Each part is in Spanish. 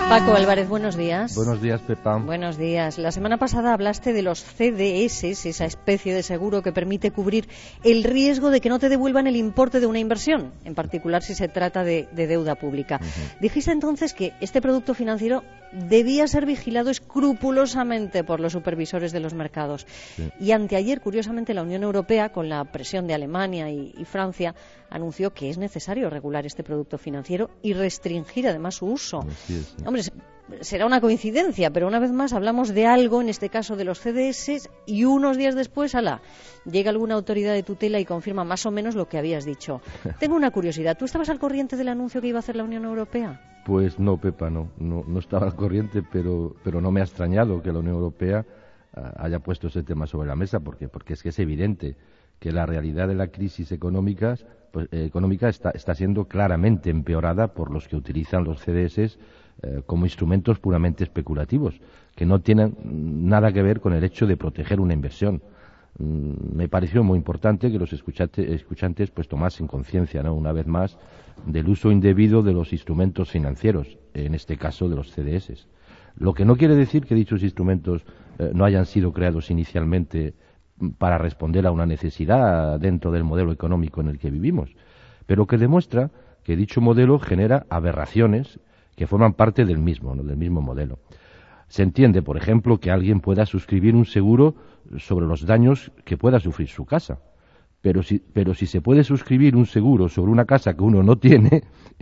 Paco Álvarez, buenos días. Buenos días, Pepa. Buenos días. La semana pasada hablaste de los CDS, esa especie de seguro que permite cubrir el riesgo de que no te devuelvan el importe de una inversión, en particular si se trata de deuda pública. Dijiste entonces que este producto financiero debía ser vigilado escrupulosamente por los supervisores de los mercados. Sí. Y anteayer, curiosamente, la Unión Europea, con la presión de Alemania y Francia, anunció que es necesario regular este producto financiero y restringir además su uso. Sí. Hombre, será una coincidencia, pero una vez más hablamos de algo, en este caso de los CDS, y unos días después, llega alguna autoridad de tutela y confirma más o menos lo que habías dicho. Tengo una curiosidad, ¿tú estabas al corriente del anuncio que iba a hacer la Unión Europea? Pues no, Pepa, no estaba al corriente, pero no me ha extrañado que la Unión Europea haya puesto ese tema sobre la mesa, porque es que es evidente que la realidad de la crisis económica está siendo claramente empeorada por los que utilizan los CDS como instrumentos puramente especulativos, que no tienen nada que ver con el hecho de proteger una inversión. Me pareció muy importante que los escuchantes pues tomasen conciencia, ¿no?, una vez más, del uso indebido de los instrumentos financieros, en este caso de los CDS. Lo que no quiere decir que dichos instrumentos no hayan sido creados inicialmente para responder a una necesidad dentro del modelo económico en el que vivimos, pero que demuestra que dicho modelo genera aberraciones que forman parte del mismo, ¿no?, del mismo modelo. Se entiende, por ejemplo, que alguien pueda suscribir un seguro sobre los daños que pueda sufrir su casa, pero si se puede suscribir un seguro sobre una casa que uno no tiene,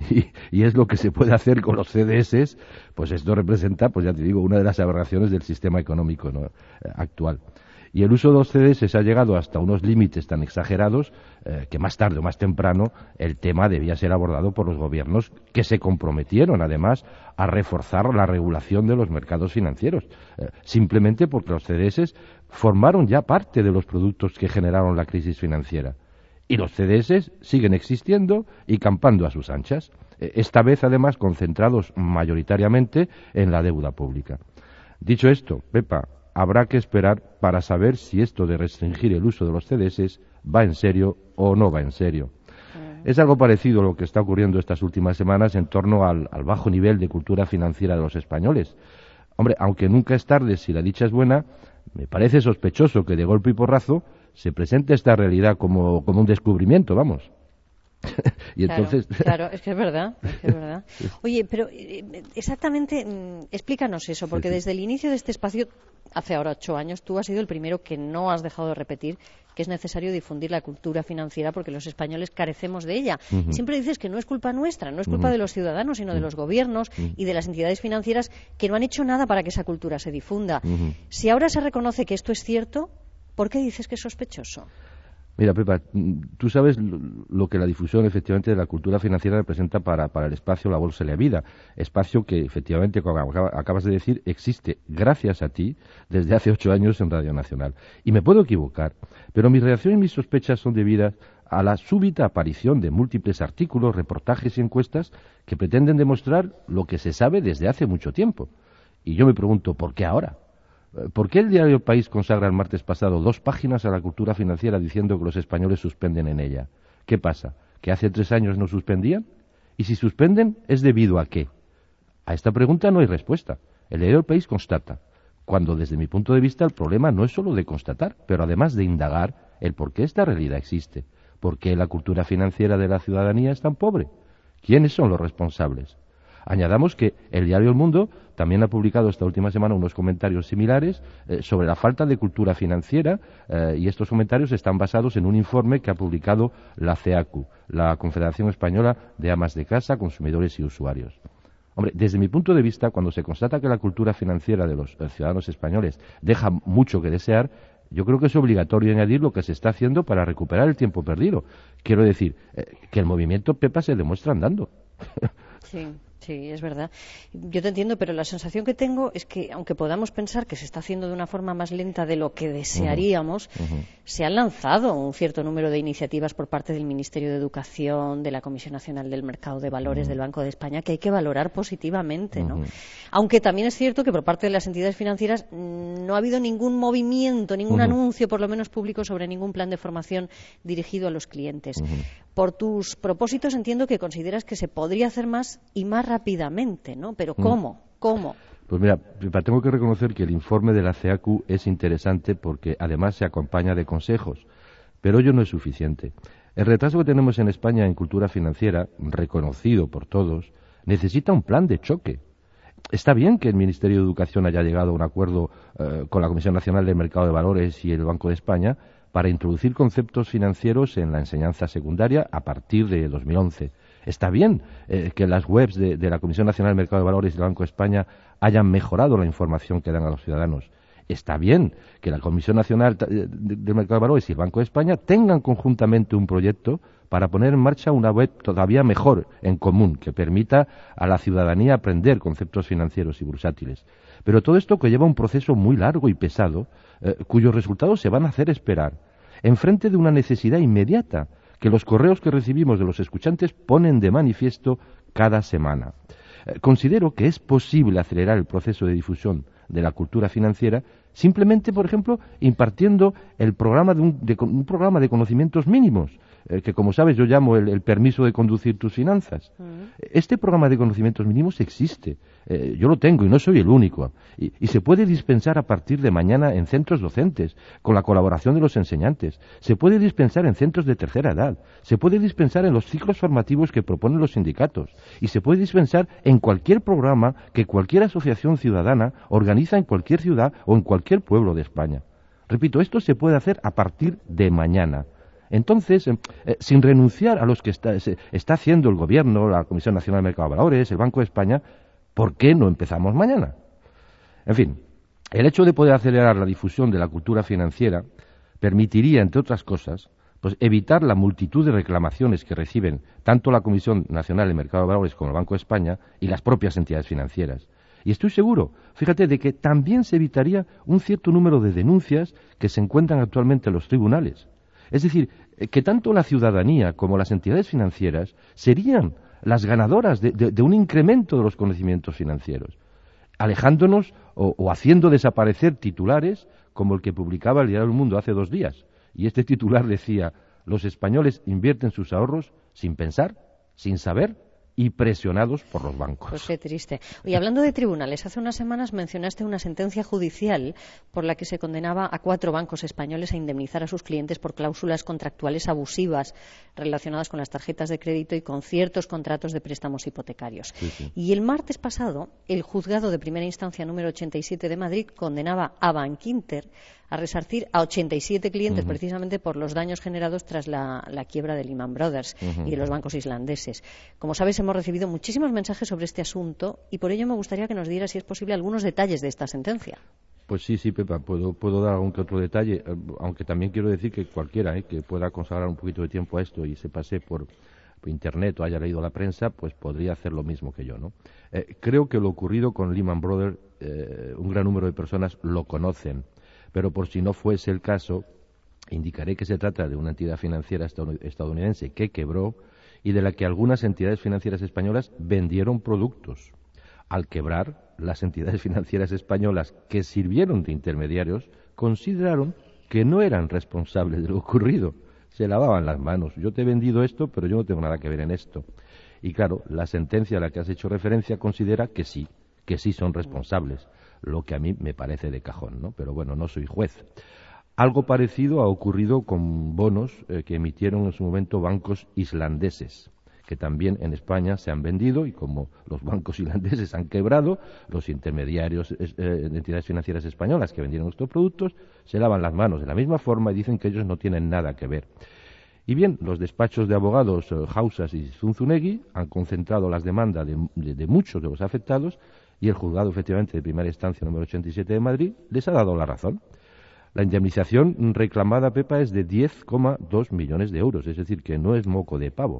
y es lo que se puede hacer con los CDS, pues esto representa, pues ya te digo, una de las aberraciones del sistema económico, ¿no?, actual. Y el uso de los CDS ha llegado hasta unos límites tan exagerados que más tarde o más temprano el tema debía ser abordado por los gobiernos, que se comprometieron además a reforzar la regulación de los mercados financieros, simplemente porque los CDS formaron ya parte de los productos que generaron la crisis financiera. Y los CDS siguen existiendo y campando a sus anchas, esta vez además concentrados mayoritariamente en la deuda pública. Dicho esto, Pepa, habrá que esperar para saber si esto de restringir el uso de los CDS va en serio o no va en serio. Es algo parecido a lo que está ocurriendo estas últimas semanas en torno al bajo nivel de cultura financiera de los españoles. Hombre, aunque nunca es tarde si la dicha es buena, me parece sospechoso que de golpe y porrazo se presente esta realidad como un descubrimiento, vamos. Y entonces... Claro, es que es verdad. Oye, pero exactamente, explícanos eso, porque desde el inicio de este espacio, hace ahora 8 años, tú has sido el primero que no has dejado de repetir que es necesario difundir la cultura financiera porque los españoles carecemos de ella. Y siempre dices que no es culpa nuestra, no es culpa de los ciudadanos, sino de los gobiernos y de las entidades financieras que no han hecho nada para que esa cultura se difunda. Si ahora se reconoce que esto es cierto, ¿por qué dices que es sospechoso? Mira, Pepa, tú sabes lo que la difusión efectivamente de la cultura financiera representa para el espacio La Bolsa y la Vida, espacio que efectivamente, como acabas de decir, existe gracias a ti desde hace 8 años en Radio Nacional. Y me puedo equivocar, pero mi reacción y mis sospechas son debidas a la súbita aparición de múltiples artículos, reportajes y encuestas que pretenden demostrar lo que se sabe desde hace mucho tiempo. Y yo me pregunto, ¿por qué ahora? ¿Por qué el diario El País consagra el martes pasado 2 páginas a la cultura financiera diciendo que los españoles suspenden en ella? ¿Qué pasa? ¿Que hace 3 años no suspendían? Y si suspenden, ¿es debido a qué? A esta pregunta no hay respuesta. El diario El País constata, cuando desde mi punto de vista el problema no es solo de constatar, pero además de indagar el por qué esta realidad existe. ¿Por qué la cultura financiera de la ciudadanía es tan pobre? ¿Quiénes son los responsables? Añadamos que el diario El Mundo también ha publicado esta última semana unos comentarios similares sobre la falta de cultura financiera y estos comentarios están basados en un informe que ha publicado la CEACU, la Confederación Española de Amas de Casa, Consumidores y Usuarios. Hombre, desde mi punto de vista, cuando se constata que la cultura financiera de los ciudadanos españoles deja mucho que desear, yo creo que es obligatorio añadir lo que se está haciendo para recuperar el tiempo perdido. Quiero decir, que el movimiento Pepa se demuestra andando. Sí, es verdad. Yo te entiendo, pero la sensación que tengo es que, aunque podamos pensar que se está haciendo de una forma más lenta de lo que desearíamos, se han lanzado un cierto número de iniciativas por parte del Ministerio de Educación, de la Comisión Nacional del Mercado de Valores, del Banco de España, que hay que valorar positivamente, ¿no? Aunque también es cierto que por parte de las entidades financieras no ha habido ningún movimiento, ningún anuncio, por lo menos público, sobre ningún plan de formación dirigido a los clientes. Por tus propósitos entiendo que consideras que se podría hacer más y más rápidamente, ¿no? Pero ¿cómo? ¿Cómo? Pues mira, tengo que reconocer que el informe de la CEACU es interesante porque además se acompaña de consejos, pero ello no es suficiente. El retraso que tenemos en España en cultura financiera, reconocido por todos, necesita un plan de choque. Está bien que el Ministerio de Educación haya llegado a un acuerdo con la Comisión Nacional del Mercado de Valores y el Banco de España para introducir conceptos financieros en la enseñanza secundaria a partir de 2011. Está bien que las webs de la Comisión Nacional del Mercado de Valores y el Banco de España hayan mejorado la información que dan a los ciudadanos. Está bien que la Comisión Nacional del Mercado de Valores y el Banco de España tengan conjuntamente un proyecto para poner en marcha una web todavía mejor en común, que permita a la ciudadanía aprender conceptos financieros y bursátiles. Pero todo esto conlleva un proceso muy largo y pesado, cuyos resultados se van a hacer esperar, enfrente de una necesidad inmediata que los correos que recibimos de los escuchantes ponen de manifiesto cada semana. Considero que es posible acelerar el proceso de difusión de la cultura financiera simplemente, por ejemplo, impartiendo el programa un programa de conocimientos mínimos, que como sabes yo llamo el permiso de conducir tus finanzas. Este programa de conocimientos mínimos existe, yo lo tengo y no soy el único, y se puede dispensar a partir de mañana en centros docentes, con la colaboración de los enseñantes, se puede dispensar en centros de tercera edad, se puede dispensar en los ciclos formativos que proponen los sindicatos, y se puede dispensar en cualquier programa que cualquier asociación ciudadana organiza en cualquier ciudad o en cualquier pueblo de España. Repito, esto se puede hacer a partir de mañana. Entonces, sin renunciar a los que está haciendo el Gobierno, la Comisión Nacional del Mercado de Valores, el Banco de España, ¿por qué no empezamos mañana? En fin, el hecho de poder acelerar la difusión de la cultura financiera permitiría, entre otras cosas, pues evitar la multitud de reclamaciones que reciben tanto la Comisión Nacional del Mercado de Valores como el Banco de España y las propias entidades financieras. Y estoy seguro, fíjate, de que también se evitaría un cierto número de denuncias que se encuentran actualmente en los tribunales. Es decir, que tanto la ciudadanía como las entidades financieras serían las ganadoras de un incremento de los conocimientos financieros, alejándonos o haciendo desaparecer titulares como el que publicaba el Diario del Mundo hace 2 días. Y este titular decía: los españoles invierten sus ahorros sin pensar, sin saber y presionados por los bancos. Pues qué triste. Y hablando de tribunales, hace unas semanas mencionaste una sentencia judicial por la que se condenaba a 4 bancos españoles a indemnizar a sus clientes por cláusulas contractuales abusivas relacionadas con las tarjetas de crédito y con ciertos contratos de préstamos hipotecarios. Sí. Y el martes pasado, el juzgado de primera instancia número 87 de Madrid condenaba a Bankinter a resarcir a 87 clientes precisamente por los daños generados tras la quiebra de Lehman Brothers y de los bancos islandeses. Como sabes, hemos recibido muchísimos mensajes sobre este asunto y por ello me gustaría que nos dieras, si es posible, algunos detalles de esta sentencia. Pues sí, Pepa, puedo dar algún que otro detalle, aunque también quiero decir que cualquiera que pueda consagrar un poquito de tiempo a esto y se pase por internet o haya leído la prensa, pues podría hacer lo mismo que yo, ¿no? Creo que lo ocurrido con Lehman Brothers, un gran número de personas lo conocen, pero por si no fuese el caso, indicaré que se trata de una entidad financiera estadounidense que quebró y de la que algunas entidades financieras españolas vendieron productos. Al quebrar, las entidades financieras españolas que sirvieron de intermediarios consideraron que no eran responsables de lo ocurrido. Se lavaban las manos. Yo te he vendido esto, pero yo no tengo nada que ver en esto. Y claro, la sentencia a la que has hecho referencia considera que sí son responsables, lo que a mí me parece de cajón, ¿no? Pero bueno, no soy juez. Algo parecido ha ocurrido con bonos que emitieron en su momento bancos islandeses, que también en España se han vendido, y como los bancos islandeses han quebrado, los intermediarios de entidades financieras españolas que vendieron estos productos se lavan las manos de la misma forma y dicen que ellos no tienen nada que ver. Y bien, los despachos de abogados Hausas y Zunzunegui han concentrado las demandas de muchos de los afectados y el juzgado, efectivamente, de primera instancia número 87 de Madrid les ha dado la razón. La indemnización reclamada, Pepa, es de 10,2 millones de euros, es decir, que no es moco de pavo.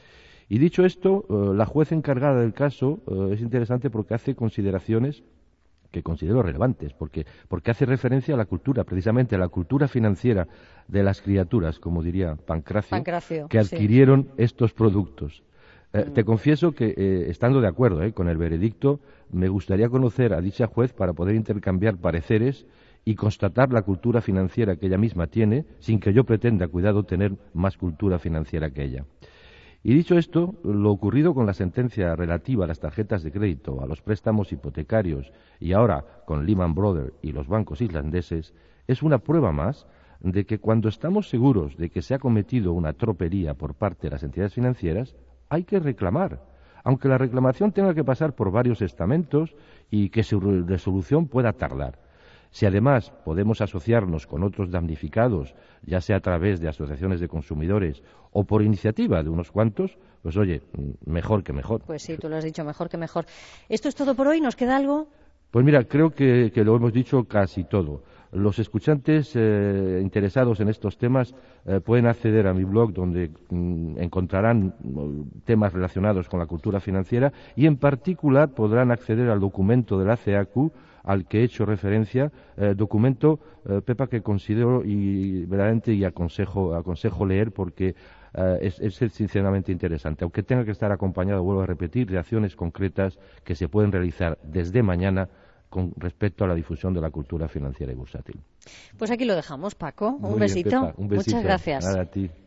Y dicho esto, la juez encargada del caso es interesante porque hace consideraciones que considero relevantes, porque hace referencia a la cultura, precisamente a la cultura financiera de las criaturas, como diría Pancracio, que adquirieron estos productos. Te confieso que, estando de acuerdo con el veredicto, me gustaría conocer a dicha juez para poder intercambiar pareceres y constatar la cultura financiera que ella misma tiene, sin que yo pretenda, cuidado, tener más cultura financiera que ella. Y dicho esto, lo ocurrido con la sentencia relativa a las tarjetas de crédito, a los préstamos hipotecarios y ahora con Lehman Brothers y los bancos islandeses es una prueba más de que cuando estamos seguros de que se ha cometido una tropelía por parte de las entidades financieras, hay que reclamar, aunque la reclamación tenga que pasar por varios estamentos y que su resolución pueda tardar. Si además podemos asociarnos con otros damnificados, ya sea a través de asociaciones de consumidores o por iniciativa de unos cuantos, pues oye, mejor que mejor. Pues sí, tú lo has dicho, mejor que mejor. ¿Esto es todo por hoy? ¿Nos queda algo? Pues mira, creo que lo hemos dicho casi todo. Los escuchantes interesados en estos temas pueden acceder a mi blog donde encontrarán temas relacionados con la cultura financiera y en particular podrán acceder al documento de la CEACU al que he hecho referencia, documento, Pepa, que considero y verdaderamente y aconsejo leer porque es sinceramente interesante, aunque tenga que estar acompañado, vuelvo a repetir, de acciones concretas que se pueden realizar desde mañana con respecto a la difusión de la cultura financiera y bursátil. Pues aquí lo dejamos, Paco. Un Muy bien, besito. Pepa, un besito. Muchas gracias. Nada, a ti.